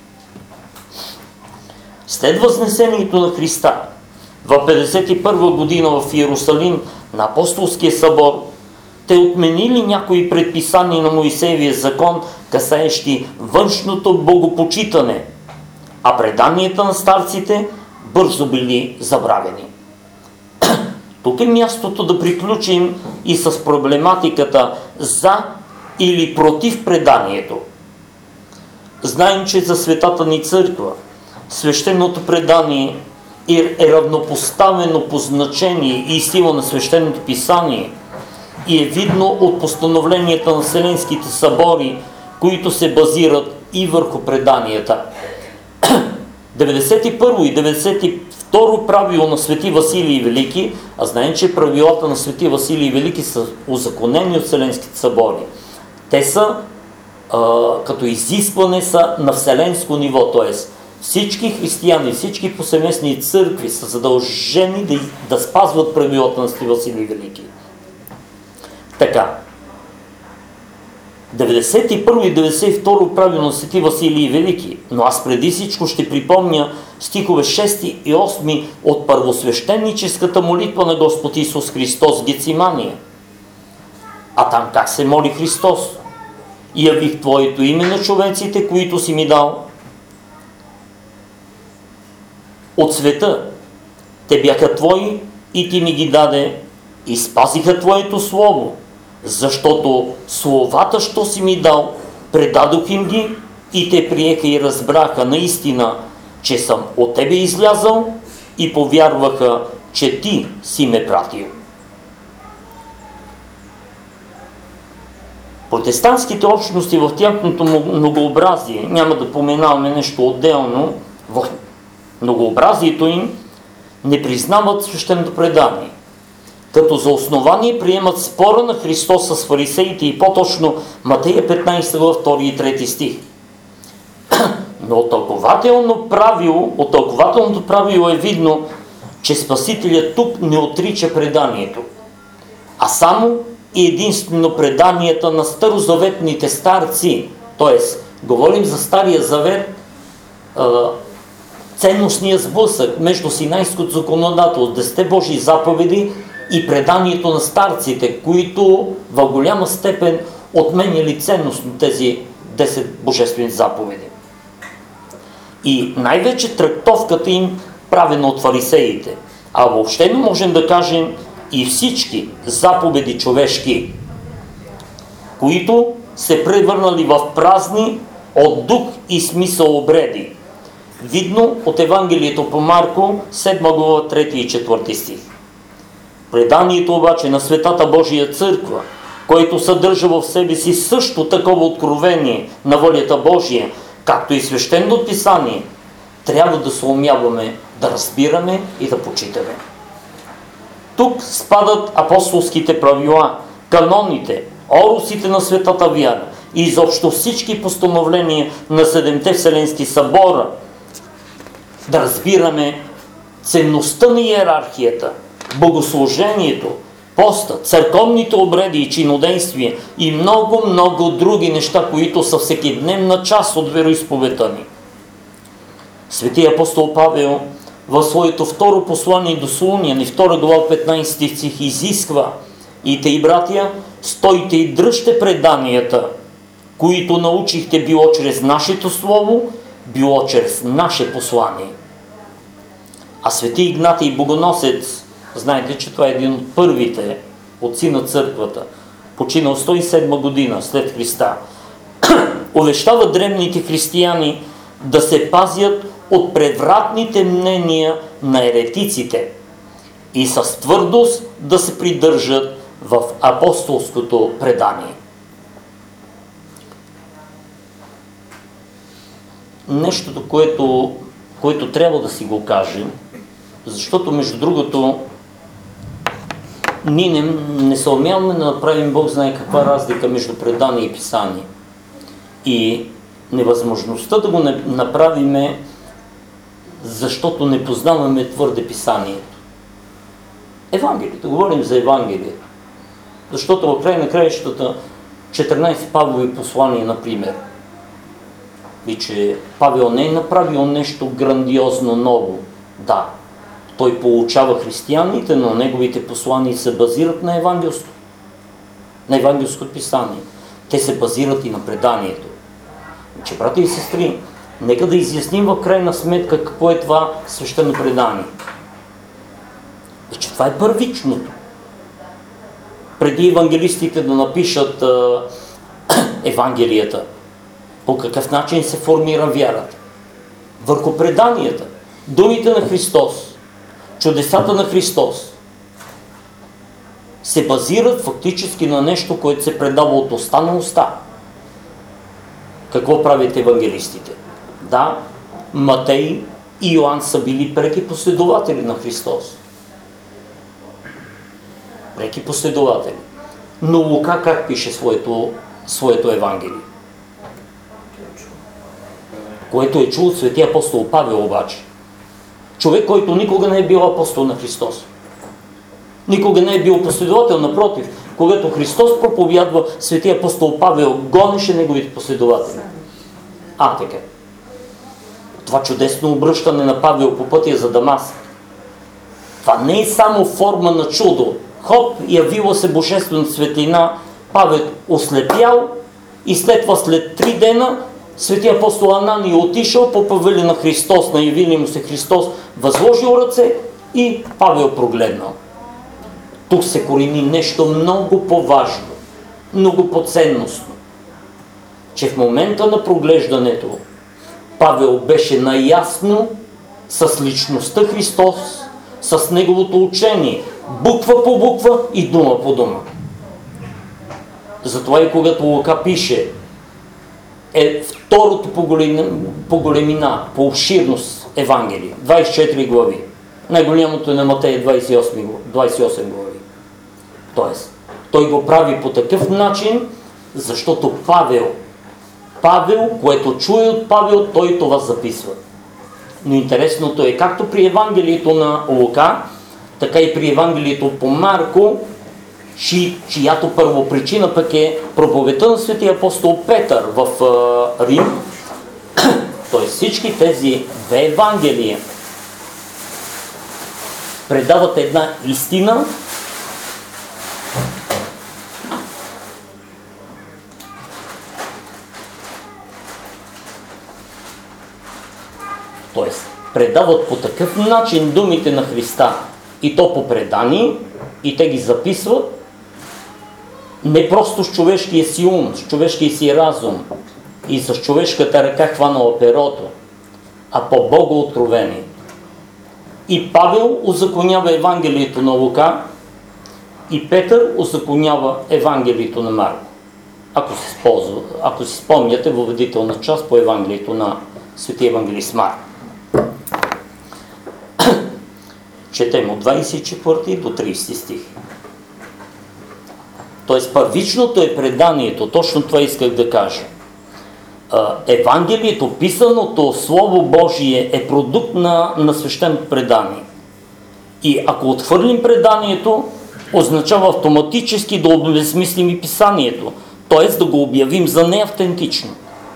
След възнесението на Христа, в 51 година в Иерусалим на Апостолския събор, те отменили някои предписания на Моисеевия закон, касаещи външното богопочитане, а преданията на старците бързо били забравени. Тук е мястото да приключим и с проблематиката за или против преданието. Знаем, че за Светата ни църква свещеното предание е равнопоставено по значение и сила на свещеното писание и е видно от постановленията на Вселенските събори, които се базират и върху преданията. 91 и 92 правило на Свети Василий Велики, а знаем, че правилата на Свети Василий Велики са узаконени от Вселенските събори. Те са като изискване са на вселенско ниво, т.е. всички християни, всички повсеместни църкви са задължени да спазват правилата на Свети Василий Велики. Така, 91 и 92 правило на Свети Василий Велики, но аз преди всичко ще припомня стихове 6 и 8 от първосвещеническата молитва на Господ Исус Христос в Гецимания. А там как се моли Христос? Явих Твоето име на човеците, които си ми дал от света. Те бяха Твои и Ти ми ги даде и спазиха Твоето слово, защото словата, що си ми дал, предадох им ги и те приеха и разбраха наистина, че съм от Тебе излязъл и повярваха, че Ти си ме пратил. Протестантските общности в тяхното многообразие, няма да поменаваме нещо отделно, в многообразието им не признават свещеното предание. Като за основание приемат спора на Христос с фарисеите и по-точно Матея 15 глава 2 и 3 стих. Но от тълкователното правило е видно, че Спасителят тук не отрича преданието, а само и единствено преданията на старозаветните старци. Т.е. говорим за Стария завет, ценностния сблъсък между Синайското законодателство, 10 Божии заповеди и преданието на старците, които в голяма степен отменяли ценностно тези 10 божествени заповеди. И най-вече трактовката им правена от фарисеите. А въобще можем да кажем и всички заповеди човешки, които се превърнали в празни от дух и смисъл обреди. Видно от Евангелието по Марко, 7 глава 3 и 4 стих. Преданието обаче на Светата Божия църква, който съдържа в себе си също такова откровение на волята Божия, както и свещеното писание, трябва да се умяваме да разбираме и да почитаме. Тук спадат апостолските правила, каноните, орусите на светата вяра и изобщо всички постановления на 7-те Вселенски събора. Да разбираме ценността на иерархията, богослужението, поста, църковните обреди и чинодействия и много други неща, които са всекидневна част от вероизповедта ни. Свети апостол Павел в своето второ послание до Солуняни, 2 глава 15 стих изисква: и тъй, братя, стойте и дръжте преданията, които научихте било чрез нашето слово, било чрез наше послание. А свети Игнатий Богоносец, знаете, че това е един от първите отци на църквата, починал 107 година след Христа, увещава древните християни да се пазят от превратните мнения на еретиците и с твърдост да се придържат в апостолското предание. Нещото, което трябва да си го кажем, защото между другото ние не се умяваме да направим Бог знае каква разлика между предание и писание. И невъзможността да го направим, защото не познаваме твърде писанието. Евангелието, говорим за Евангелието. Защото в край на краищата 14 Павлови послания, например, и че Павел не е направил нещо грандиозно ново. Да, той получава християните, но неговите послания се базират на евангелското писание. Те се базират и на преданието. Че, брати и сестри, нека да изясним в крайна сметка какво е това свещено предание. И че това е първичното. Преди евангелистите да напишат Евангелията, по какъв начин се формира вярата? Върху преданията, думите на Христос, чудесата на Христос се базират фактически на нещо, което се предава от уста на уста. Какво правят евангелистите? Да, Матей и Йоан са били преки последователи на Христос. Преки последователи. Но Лука как пише своето Евангелие? Което е чул от светия апостол Павел обаче. Човек, който никога не е бил апостол на Христос. Никога не е бил последовател, напротив. Когато Христос проповядва, светия апостол Павел гонеше неговите последователи. Така. Това чудесно обръщане на Павел по пътя за Дамаск. Това не е само форма на чудо. Хоп, явила се божествена светлина, Павел ослепял и след това след 3 дена светия апостол Анания отишъл по повеля на Христос, наявили му се Христос, възложил ръце и Павел прогледнал. Тук се корени нещо много по-важно, много по-ценностно. Че в момента на проглеждането Павел беше наясно с личността Христос, с неговото учение, буква по буква и дума по дума. Затова и когато Лука пише, е второто по големина, по обширност Евангелие. 24 глави. Най-голямото е на Матея 28 глави. Тоест, той го прави по такъв начин, защото Павел, което чуе от Павел, той това записва. Но интересното е, както при Евангелието на Лука, така и при Евангелието по Марко, чиято първопричина пък е проповедта на светия апостол Петър в Рим. Т.е. всички тези две Евангелия предават една истина, т.е. предават по такъв начин думите на Христа и то по предание, и те ги записват не просто с човешкия си ум, с човешкия си разум и с човешката ръка хванала перото, а по Бога откровение. И Павел узаконява Евангелието на Лука и Петър узаконява Евангелието на Марко. Ако си спомняте във введителна част по Евангелието на светия евангелист Марко. Четем от 24 до 30 стих. Тоест първичното е преданието, точно това исках да кажа. Евангелието, писаното Слово Божие е продукт на свещеното предание. И ако отхвърлим преданието, означава автоматически да обезмислим и писанието, т.е. да го обявим за неавтентично.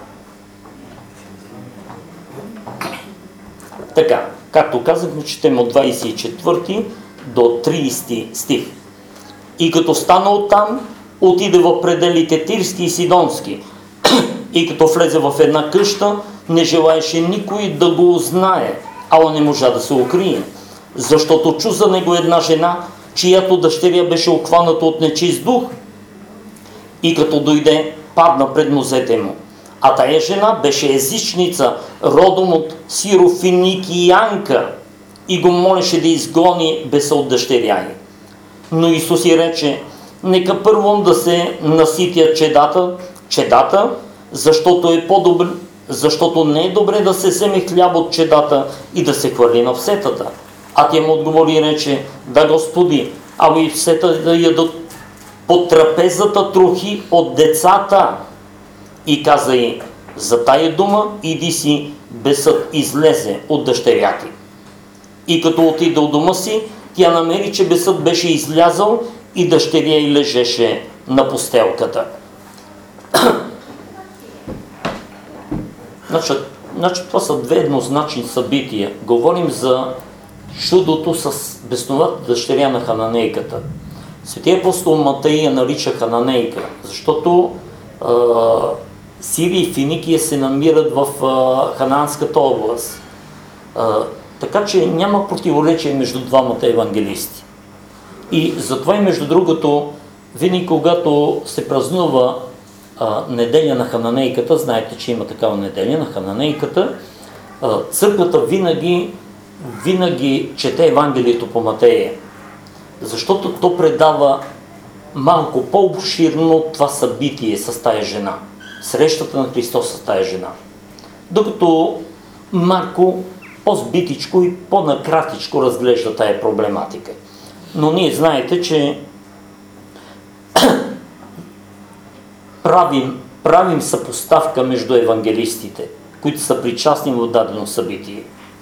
Така, както казахме, четем от 24 до 30 стих. И като стана оттам, отиде в пределите Тирски и Сидонски. И като влезе в една къща, не желаеше никой да го узнае, ала не можа да се укрие, защото чу за него една жена, чиято дъщеря беше обхваната от нечист дух и като дойде, падна пред нозете му. А тая жена беше езичница, родом от Сирофиникиянка, и го молеше да изгони беса от дъщеря й. Но Исус й рече: нека първо да се наситят чедата, защото не е добре да се вземе хляб от чедата и да се хвърли на овцетата. А тя му отговори и рече: да, Господи, ало и овцета да ядат под трапезата трохи от децата. И каза й: за тая дума иди си, бесът излезе от дъщеря ти. И като отиде от дома си, тя намери, че бесът беше излязъл и дъщеря й лежеше на постелката. Значи това са две еднозначни събития. Говорим за чудото с безновата дъщеря на хананейката. Светия апостол Матей я нарича хананейка, защото Сирия и Финикия се намират в Ханаанската област. Така че няма противоречие между двамата евангелисти. И затова и между другото, винаги когато се празнува неделя на хананейката, знаете, че има такава неделя на хананейката, църквата винаги чете Евангелието по Матея, защото то предава малко по-обширно това събитие с тая жена, срещата на Христос с тая жена. Докато Марко по-збитичко и по-накратичко разглежда тая проблематика. Но ние знаете, че правим съпоставка между евангелистите, които са причастни в дадено събитие.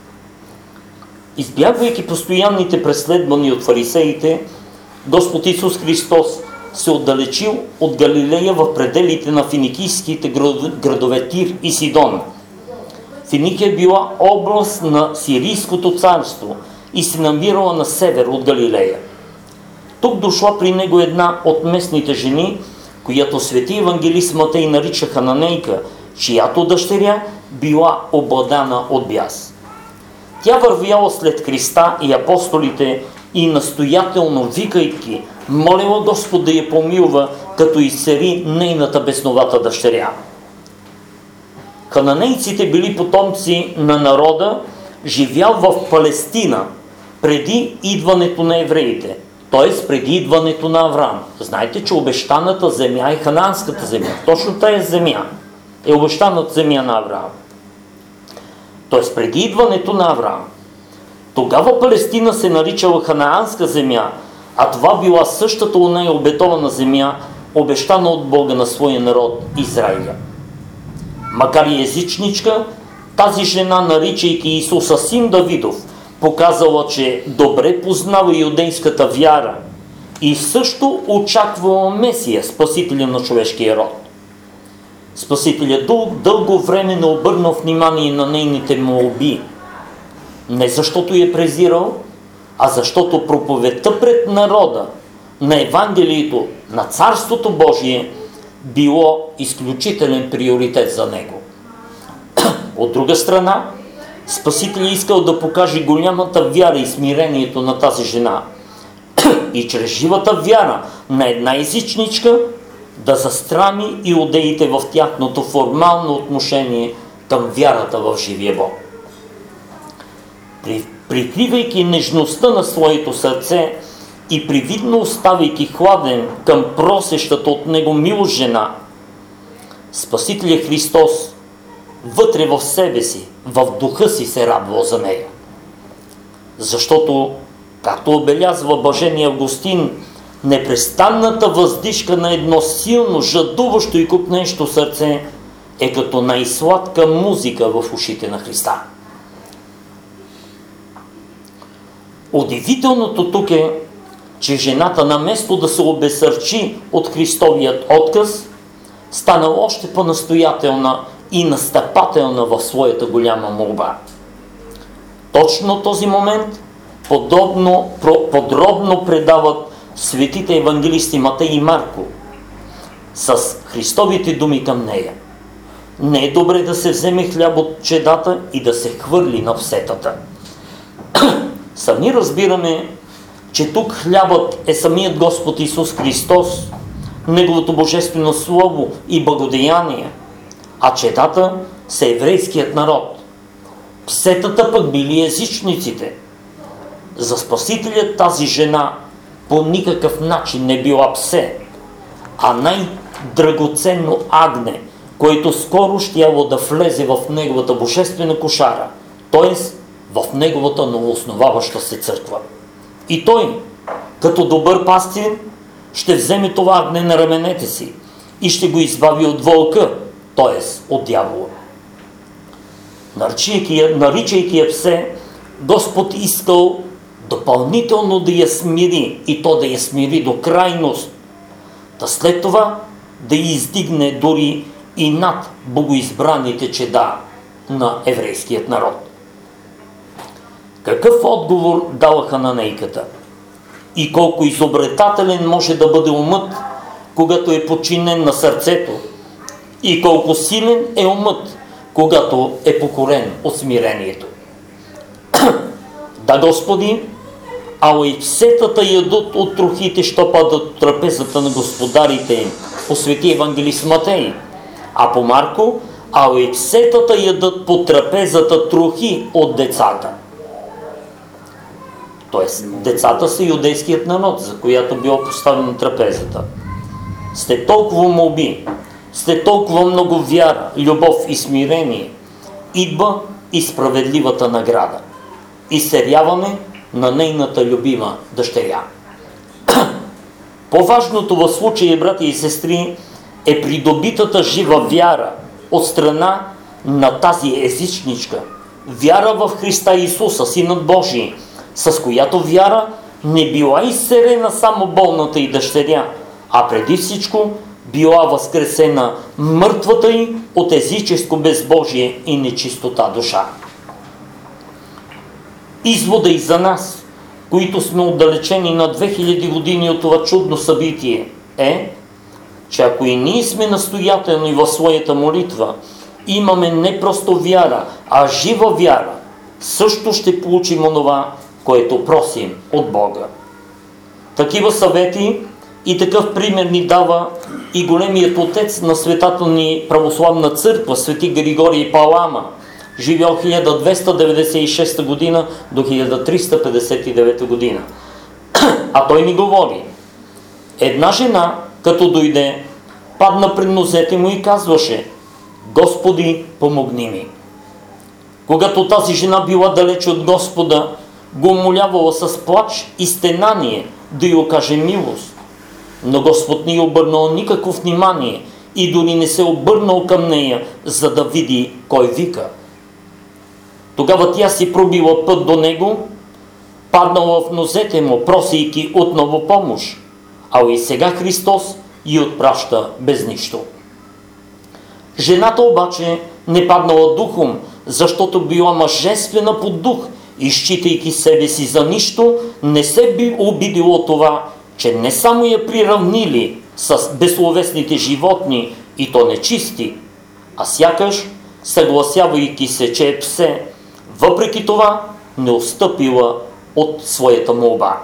Избягвайки постоянните преследвания от фарисеите, Господ Исус Христос се отдалечил от Галилея в пределите на финикийските градове Тир и Сидон. Финикия била област на Сирийското царство и се намирала на север от Галилея. Тук дошла при него една от местните жени, която свети евангелист Матей нарича хананейка, чиято дъщеря била обладана от бяс. Тя вървяла след Христа и апостолите и настоятелно викайки, молила Господ да я помилва, като изцели нейната безновата дъщеря. Хананейците били потомци на народа, живял в Палестина преди идването на евреите, т.е. преди идването на Авраам. Знаете, че обещаната земя е ханаанската земя. Точно тая земя е обещаната земя на Авраам. Т.е. преди идването на Авраам. Тогава Палестина се наричала ханаанска земя, а това била същата у нея обетована земя, обещана от Бога на своя народ Израиля. Макар и езичничка, тази жена, наричайки Исуса син Давидов, показала, че добре познава юдейската вяра и също очаквала Месия, спасителя на човешкия род. Спасителят дълго време не обърнал внимание на нейните молби. Не защото я презирал, а защото проповедта пред народа на Евангелието, на Царството Божие, било изключителен приоритет за него. От друга страна, Спасителят искал да покаже голямата вяра и смирението на тази жена и чрез живата вяра на една езичничка да застрами иудеите в тяхното формално отношение към вярата в живия Бог. Прикривайки нежността на своето сърце и привидно оставайки хладен към просещата от него милост жена, Спасителят Христос вътре в себе си, в духа си се радвал за нея. Защото, както обелязва блажения Августин, непрестанната въздишка на едно силно, жадуващо и купнещо сърце е като най-сладка музика в ушите на Христа. Удивителното тук е, че жената наместо да се обесърчи от Христовият отказ, стана още по-настоятелна и настъпателна в своята голяма молба. Точно този момент подробно предават светите евангелисти Матей и Марко с Христовите думи към нея. Не е добре да се вземе хляб от чедата и да се хвърли на овцетата. Сами разбираме, че тук хлябът е самият Господ Исус Христос, Неговото божествено слово и благодеяние, а четата са еврейският народ. Псетата пък били езичниците. За Спасителят тази жена по никакъв начин не била псе, а най-драгоценно агне, което скоро щяло да влезе в неговата божествена кошара, т.е. в неговата новоосноваваща се църква. И той, като добър пастир, ще вземе това агне на раменете си и ще го избави от вълка, т.е. от дявола. Наричайки я псе, Господ искал допълнително да я смири, и то да я смири до крайност, да след това да я издигне дори и над богоизбраните чеда на еврейският народ. Какъв отговор дала хананейката? И колко изобретателен може да бъде умът, когато е подчинен на сърцето, и колко силен е умът, когато е покорен от смирението. Да, Господи, ала и псетата ядат от трохите, що падат от трапезата на господарите им, по свети евангелист Матей, а по Марко, ала и псетата ядат по трапезата трохи от децата. Тоест, децата са юдейският народ, за която била поставена трапезата. След толкова молби, след толкова много вяра, любов и смирение, идва и справедливата награда. Изцеряване на нейната любима дъщеря. По-важното в случая, брати и сестри, е придобитата жива вяра от страна на тази езичничка. Вяра в Христа Исуса, Синът Божий, с която вяра не била изцерена само болната и дъщеря, а преди всичко била възкресена мъртвата й от езическо безбожие и нечистота душа. Извода и за нас, които сме отдалечени на 2000 години от това чудно събитие, е, че ако и ние сме настоятелни в своята молитва, имаме не просто вяра, а жива вяра, също ще получим онова, което просим от Бога. Такива съвети и такъв пример ни дава и големият отец на Светата ни православна църква, свети Григорий Палама, живял 1296 година до 1359 година. А той ни говори: една жена, като дойде, падна пред нозете му и казваше: Господи, помогни ми. Когато тази жена била далеч от Господа, го молявала с плач и стенание да й окаже милост. Но Господ не й обърнал никакво внимание и дори не се обърнал към нея, за да види кой вика. Тогава тя си пробила път до него, паднала в нозете му, просейки отново помощ, а и сега Христос й отпраща без нищо. Жената обаче не паднала духом, защото била мъжествена по дух и, считайки себе си за нищо, не се би обидила от това, че не само я приравнили с безсловесните животни, и то нечисти, а сякаш, съгласявайки се, че е псе, въпреки това не отстъпила от своята молба.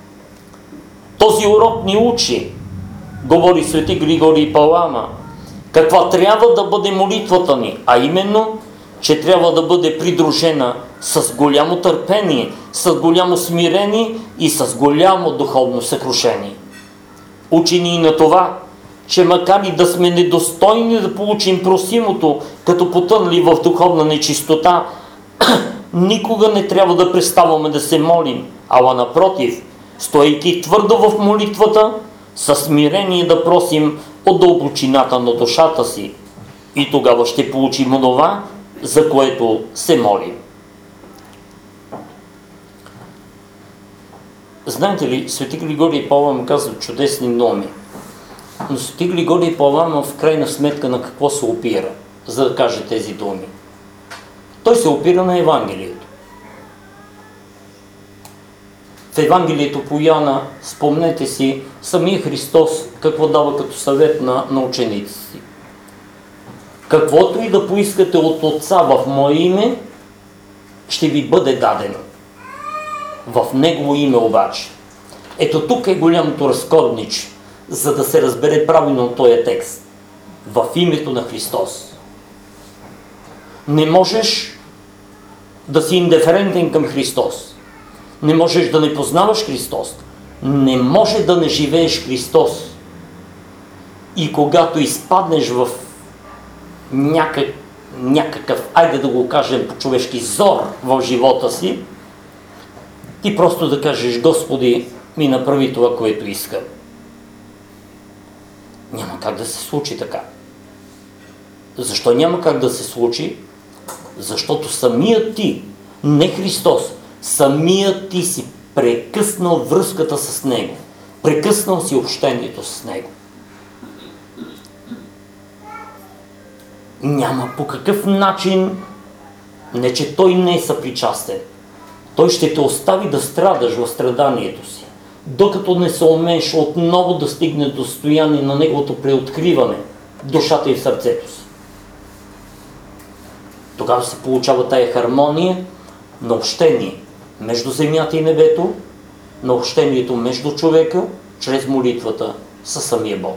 Този урок ни учи, говори свети Григорий Палама, каква трябва да бъде молитвата ни, а именно, че трябва да бъде придружена с голямо търпение, с голямо смирение и с голямо духовно съкрушение. Учи ни и на това, че макар и да сме недостойни да получим просимото, като потънали в духовна нечистота, никога не трябва да преставаме да се молим, ала напротив, стоейки твърдо в молитвата, със смирение да просим от дълбочината на душата си. И тогава ще получим онова, за което се молим. Знаете ли, свети Григорий Палама казва чудесни думи. Но свети Григорий Палама в крайна сметка на какво се опира, за да каже тези думи? Той се опира на Евангелието. В Евангелието по Йоанна, спомнете си, самия Христос какво дава като съвет на учениците си. Каквото и да поискате от Отца в Мое име, ще ви бъде дадено. В Негово име обаче. Ето тук е голямото разковниче. за да се разбере правилно този текст. В името на Христос. Не можеш да си индиферентен към Христос. Не можеш да не познаваш Христос. Не може да не живееш Христос. И когато изпаднеш в някакъв, айде да го кажем по-човешки, зор в живота си, ти просто да кажеш: Господи, ми направи това, което искам. Няма как да се случи така. Защо няма как да се случи? Защото самият ти, не Христос, самият ти си прекъснал връзката с Него. Прекъснал си общението с Него. Няма по какъв начин, не че Той не е съпричастен. Той ще те остави да страдаш в страданието си, докато не се умееш отново да стигне до състояние на Неговото преоткриване в душата и в сърцето си. Тогава се получава тая хармония на общение между земята и небето, на общението между човека, чрез молитвата със самия Бог.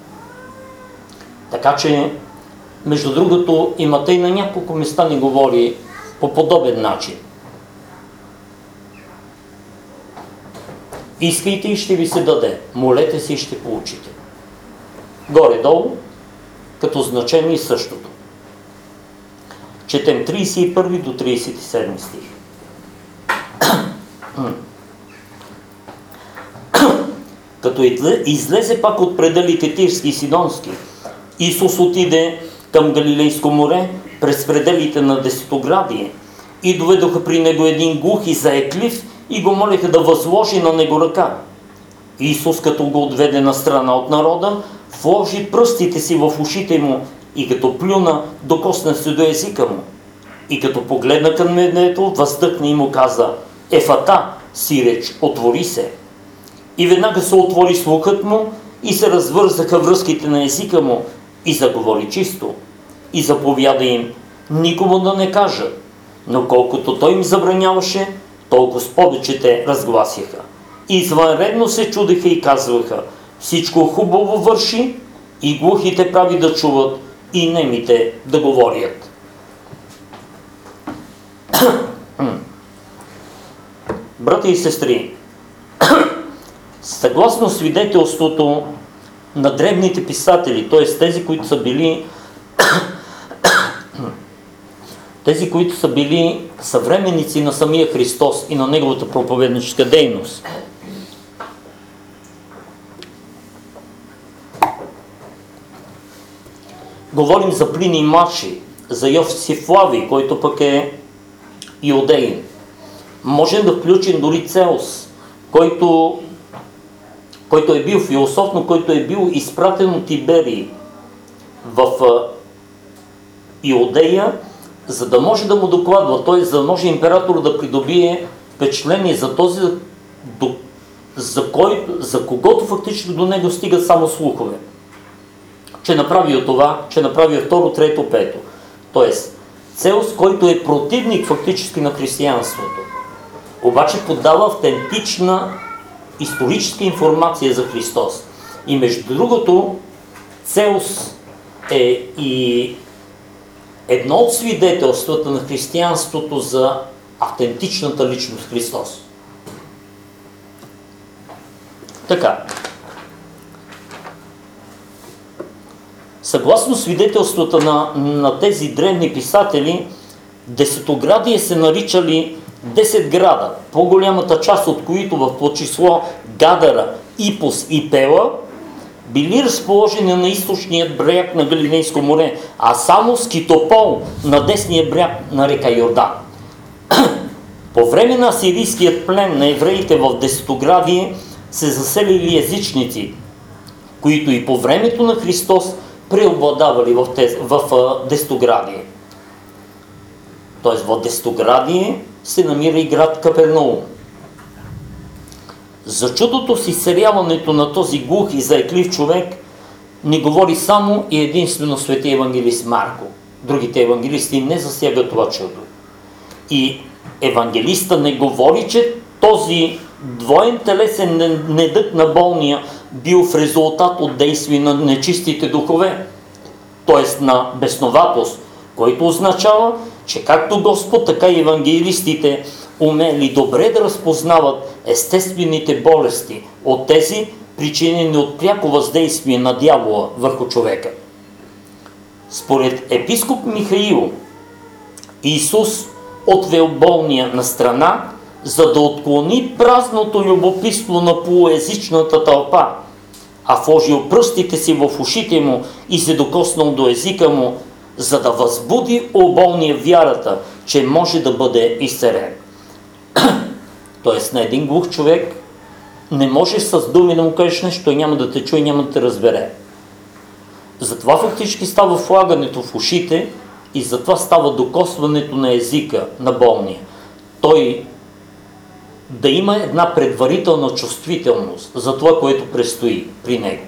Така че, между другото, и Матей на няколко места ни говори по подобен начин. Искайте и ще ви се даде, молете се и ще получите. Горе-долу, като значение същото. Четем 31 до 37 стих. Като излезе пак от пределите Тирски и Сидонски, Исус отиде към Галилейско море през пределите на Десетоградие и доведоха при него един глух и заеклив и го молиха да възложи на него ръка. Исус, като го отведе на страна от народа, вложи пръстите си в ушите му и като плюна, докосна се до езика му. И като погледна към небето, въздъхна и му каза: Ефата, сиреч, отвори се. И веднага се отвори слухът му и се развързаха връзките на езика му и заговори чисто. И заповяда им никому да не кажат, но колкото той им забраняваше, толкова с повече те разгласяха. И извънредно се чудеха и казваха: всичко хубаво върши, и глухите прави да чуват, и немите да говорят. Брати и сестри, съгласно свидетелството на древните писатели, т.е. тези, които са били съвременници на самия Христос и на Неговата проповедническа дейност, говорим за Плиний Младши, за Йосиф Флавий, който пък е иудеин. Можем да включим дори Целс, който е бил философ, но който е бил изпратен от Тиберий в Иудея, за да може да му докладва, т.е. за да може император да придобие впечатление за този, за когото фактически до него стигат само слухове. Че направи това, че направи второ, трето, пето. Тоест, Целс, който е противник фактически на християнството, обаче подава автентична историческа информация за Христос. И между другото, Целс е и едно от свидетелствата на християнството за автентичната личност Христос. Така. Съгласно свидетелствата на тези древни писатели, Десетоградие се наричали 10 града, по-голямата част от които в подчисло Гадара, Ипос и Пела били разположени на източния бряг на Галилейско море, а само Скитопол на десния бряг на река Йордан. По време на асирийският плен на евреите в Десетоградие се заселили езичници, които и по времето на Христос преобладавали в Десетоградие. Тоест в Десетоградие се намира и град Капернаум. За чудото с изцеляването на този глух и заеклив човек ни говори само и единствено свети евангелист Марко. Другите евангелисти не засягат това чудо. И евангелиста не говори, че този двоен телесен недъг на болния бил в резултат от действие на нечистите духове, т.е. на бесноватост, който означава, че както Господ, така и евангелистите умели добре да разпознават естествените болести от тези, причинени от пряко въздействие на дявола върху човека. Според епископ Михаил, Исус отвел болния на страна, за да отклони празното любопитство на полуезичната тълпа, а вложил пръстите си в ушите му и се докоснал до езика му, за да възбуди у болния вярата, че може да бъде изцелен. Тоест на един глух човек не можеш с думи да му кажеш нещо, той няма да те чуе, няма да те разбере. Затова фактически става влагането в ушите и затова става докосването на езика на болния. Той да има една предварителна чувствителност за това, което предстои при него.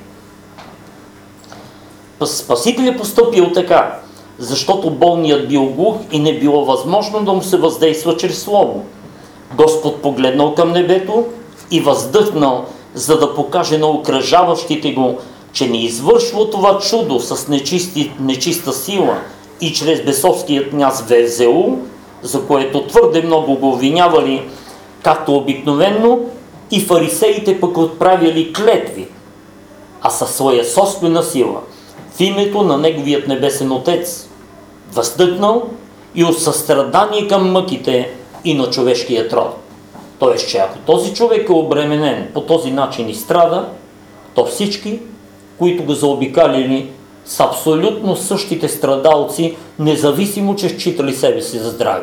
Спасителят постъпил така, защото болният бил глух и не било възможно да му се въздейства чрез слово. Господ погледнал към небето и въздъхнал, за да покаже на окръжаващите го, че не извършва това чудо с нечиста сила и чрез бесовският княз Вевзеул, за което твърде много го обвинявали, както обикновенно и фарисеите пък отправили клетви, а със своя собствена сила, в името на неговият небесен Отец, въздъхнал и от състрадание към мъките и на човешкият род. Тоест, че ако този човек е обременен по този начин и страда, то всички, които го заобикалили, са абсолютно същите страдалци, независимо, че считали себе си за здрави.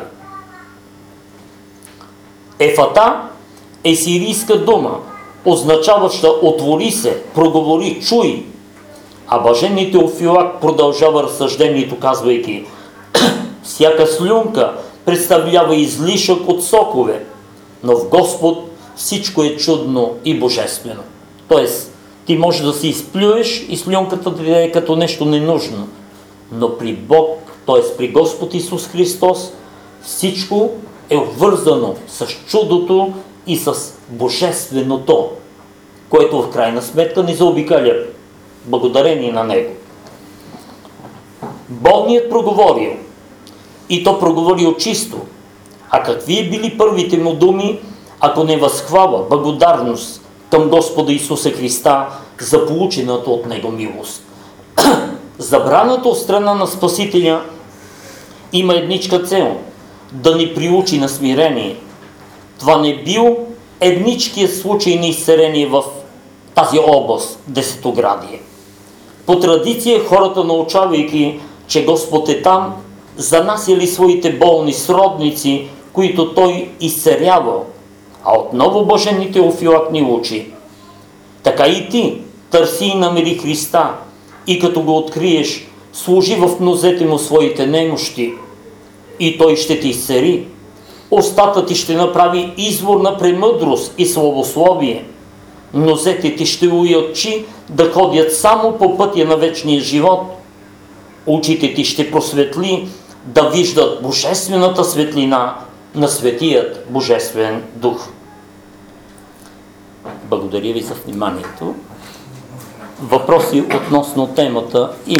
Ефата е сирийска дума, означаваща отвори се, проговори, чуй. А блаженният Теофилак продължава разсъждението, казвайки: всяка слюнка представлява излишък от сокове, но в Господ всичко е чудно и божествено. Тоест, ти можеш да се изплюеш и слюнката да е като нещо ненужно, но при Бог, т.е. при Господ Исус Христос, всичко е обвързано с чудото и с божественото, което в крайна сметка ни заобикаля, благодарение на Него. Болният проговорил, и то проговорил чисто. А какви били първите му думи, ако не възхвала, благодарност към Господа Исуса Христа за получената от Него милост? Забраната от страна на Спасителя има едничка цел – да ни приучи на смирение. Това не бил едничкият случай на изцеление в тази област, Десетоградие. По традиция хората, научавайки, че Господ е там, занасяли своите болни сродници, които Той изцерявал. А отново блаженният Теофилак ни учи: така и ти търси и намери Христа, и като го откриеш, служи в нозете му своите немощи, и Той ще ти изцери. Устата ти ще направи извор на премъдрост и славословие. Нозете ти ще уячи да ходят само по пътя на вечния живот. Очите ти ще просветли да виждат божествената светлина на Светият Божествен Дух. Благодаря ви за вниманието. Въпроси относно темата